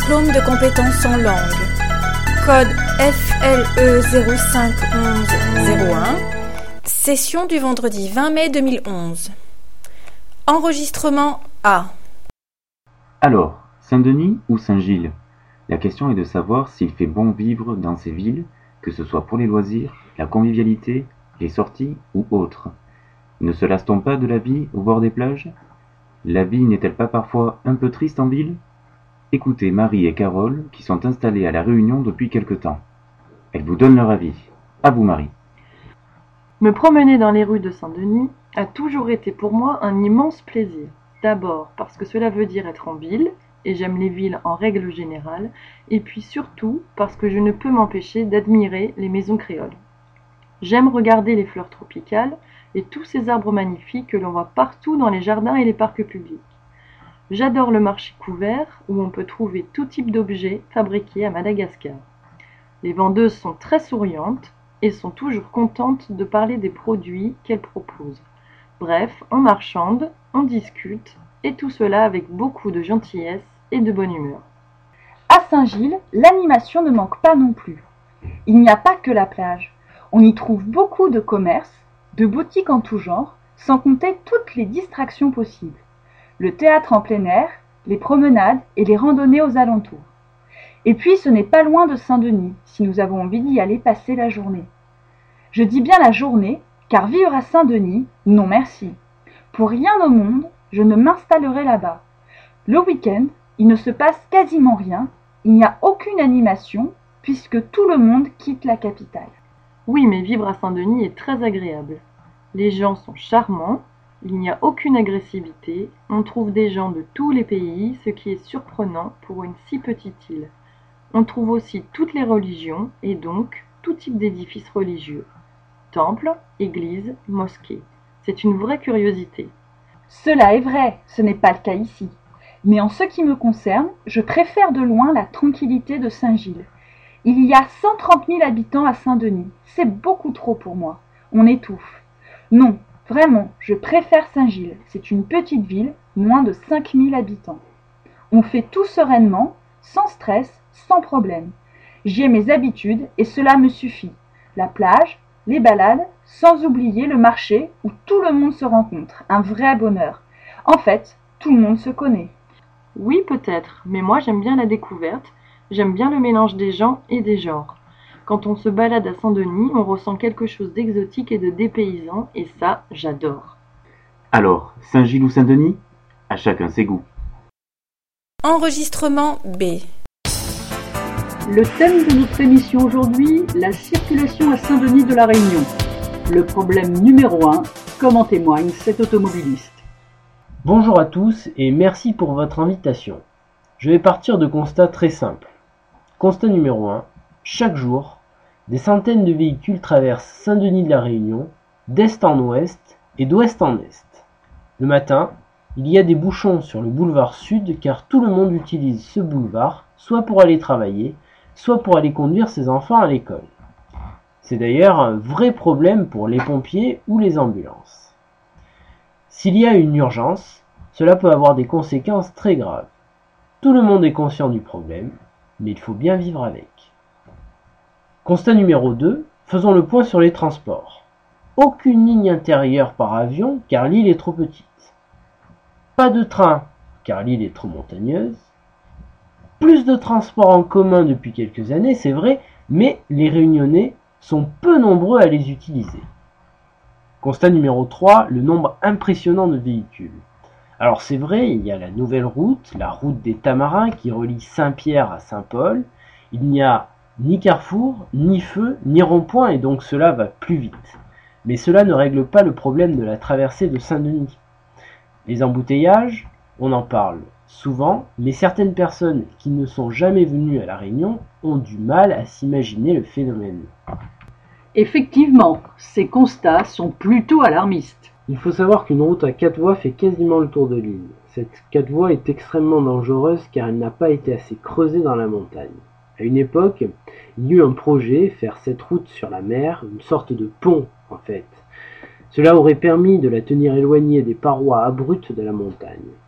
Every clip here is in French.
diplôme de compétences en langue. Code FLE 051101. Session du vendredi 20 mai 2011. Enregistrement A. Alors, Saint-Denis ou Saint-Gilles? La question est de savoir s'il fait bon vivre dans ces villes, que ce soit pour les loisirs, la convivialité, les sorties ou autres. Ne se lasse-t-on pas de la vie au bord des plages? La vie n'est-elle pas parfois un peu triste en ville? Écoutez Marie et Carole qui sont installées à La Réunion depuis quelque temps. Elles vous donnent leur avis. À vous Marie. Me promener dans les rues de Saint-Denis a toujours été pour moi un immense plaisir. D'abord parce que cela veut dire être en ville, et j'aime les villes en règle générale, et puis surtout parce que je ne peux m'empêcher d'admirer les maisons créoles. J'aime regarder les fleurs tropicales et tous ces arbres magnifiques que l'on voit partout dans les jardins et les parcs publics. J'adore le marché couvert où on peut trouver tout type d'objets fabriqués à Madagascar. Les vendeuses sont très souriantes et sont toujours contentes de parler des produits qu'elles proposent. Bref, on marchande, on discute, et tout cela avec beaucoup de gentillesse et de bonne humeur. À Saint-Gilles, l'animation ne manque pas non plus. Il n'y a pas que la plage. On y trouve beaucoup de commerces, de boutiques en tout genre, sans compter toutes les distractions possibles. Le théâtre en plein air, les promenades et les randonnées aux alentours. Et puis ce n'est pas loin de Saint-Denis, si nous avons envie d'y aller passer la journée. Je dis bien la journée, car vivre à Saint-Denis, non merci. Pour rien au monde, je ne m'installerai là-bas. Le week-end, il ne se passe quasiment rien, il n'y a aucune animation, puisque tout le monde quitte la capitale. Oui, mais vivre à Saint-Denis est très agréable. Les gens sont charmants, il n'y a aucune agressivité, on trouve des gens de tous les pays, ce qui est surprenant pour une si petite île. On trouve aussi toutes les religions, et donc tout type d'édifices religieux. Temples, églises, mosquées. C'est une vraie curiosité. Cela est vrai, ce n'est pas le cas ici. Mais en ce qui me concerne, je préfère de loin la tranquillité de Saint-Gilles. Il y a 130 000 habitants à Saint-Denis. C'est beaucoup trop pour moi. On étouffe. Non, vraiment, je préfère Saint-Gilles. C'est une petite ville, moins de 5 000 habitants. On fait tout sereinement, sans stress, sans problème. J'y ai mes habitudes et cela me suffit. La plage, les balades, sans oublier le marché où tout le monde se rencontre. Un vrai bonheur. En fait, tout le monde se connaît. Oui, peut-être, mais moi j'aime bien la découverte, j'aime bien le mélange des gens et des genres. Quand on se balade à Saint-Denis, on ressent quelque chose d'exotique et de dépaysant, et ça, j'adore. Alors, Saint-Gilles ou Saint-Denis? À chacun ses goûts. Enregistrement B. Le thème de notre émission aujourd'hui, la circulation à Saint-Denis de la Réunion. Le problème numéro 1, comme en témoigne cet automobiliste. Bonjour à tous et merci pour votre invitation. Je vais partir de constats très simples. Constat numéro 1. Chaque jour, des centaines de véhicules traversent Saint-Denis de la Réunion, d'est en ouest et d'ouest en est. Le matin, il y a des bouchons sur le boulevard sud car tout le monde utilise ce boulevard soit pour aller travailler, soit pour aller conduire ses enfants à l'école. C'est d'ailleurs un vrai problème pour les pompiers ou les ambulances. S'il y a une urgence, cela peut avoir des conséquences très graves. Tout le monde est conscient du problème, mais il faut bien vivre avec. Constat numéro 2, faisons le point sur les transports. Aucune ligne intérieure par avion car l'île est trop petite. Pas de train car l'île est trop montagneuse. Plus de transports en commun depuis quelques années, c'est vrai, mais les Réunionnais sont peu nombreux à les utiliser. Constat numéro 3, le nombre impressionnant de véhicules. Alors c'est vrai, il y a la nouvelle route, la route des Tamarins qui relie Saint-Pierre à Saint-Paul. Il n'y a ni carrefour, ni feu, ni rond-point et donc cela va plus vite. Mais cela ne règle pas le problème de la traversée de Saint-Denis. Les embouteillages, on en parle souvent, mais certaines personnes qui ne sont jamais venues à La Réunion ont du mal à s'imaginer le phénomène. Effectivement, ces constats sont plutôt alarmistes. Il faut savoir qu'une route à 4 voies fait quasiment le tour de l'île. Cette 4 voies est extrêmement dangereuse car elle n'a pas été assez creusée dans la montagne. À une époque, il y eut un projet, faire cette route sur la mer, une sorte de pont en fait. Cela aurait permis de la tenir éloignée des parois abruptes de la montagne.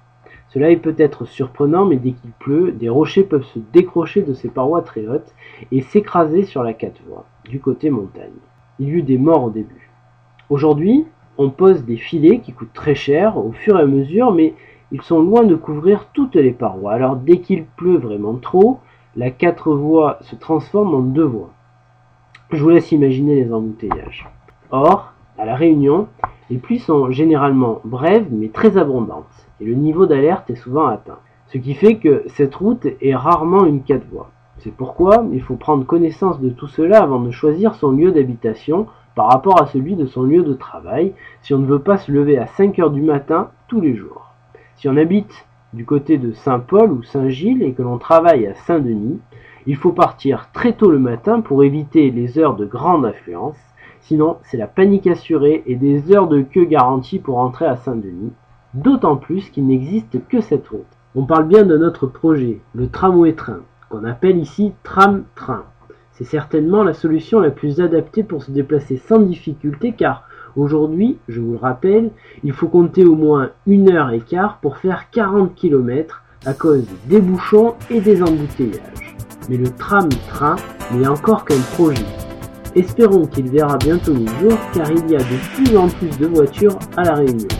Cela est peut-être surprenant, mais dès qu'il pleut, des rochers peuvent se décrocher de ces parois très hautes et s'écraser sur la 4 voies, du côté montagne. Il y eut des morts au début. Aujourd'hui, on pose des filets qui coûtent très cher au fur et à mesure, mais ils sont loin de couvrir toutes les parois. Alors dès qu'il pleut vraiment trop, la 4 voies se transforme en 2 voies. Je vous laisse imaginer les embouteillages. Or, à La Réunion, les pluies sont généralement brèves mais très abondantes, et le niveau d'alerte est souvent atteint. Ce qui fait que cette route est rarement une 4 voies. C'est pourquoi il faut prendre connaissance de tout cela avant de choisir son lieu d'habitation par rapport à celui de son lieu de travail, si on ne veut pas se lever à 5 heures du matin tous les jours. Si on habite du côté de Saint-Paul ou Saint-Gilles et que l'on travaille à Saint-Denis, il faut partir très tôt le matin pour éviter les heures de grande affluence, sinon c'est la panique assurée et des heures de queue garanties pour entrer à Saint-Denis, d'autant plus qu'il n'existe que cette route. On parle bien de notre projet, le tramway-train, qu'on appelle ici tram-train. C'est certainement la solution la plus adaptée pour se déplacer sans difficulté car aujourd'hui, je vous le rappelle, il faut compter au moins 1h15 pour faire 40 km à cause des bouchons et des embouteillages. Mais le tram-train n'est encore qu'un projet. Espérons qu'il verra bientôt le jour car il y a de plus en plus de voitures à La Réunion.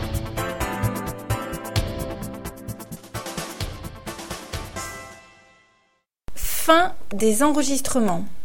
Fin des enregistrements.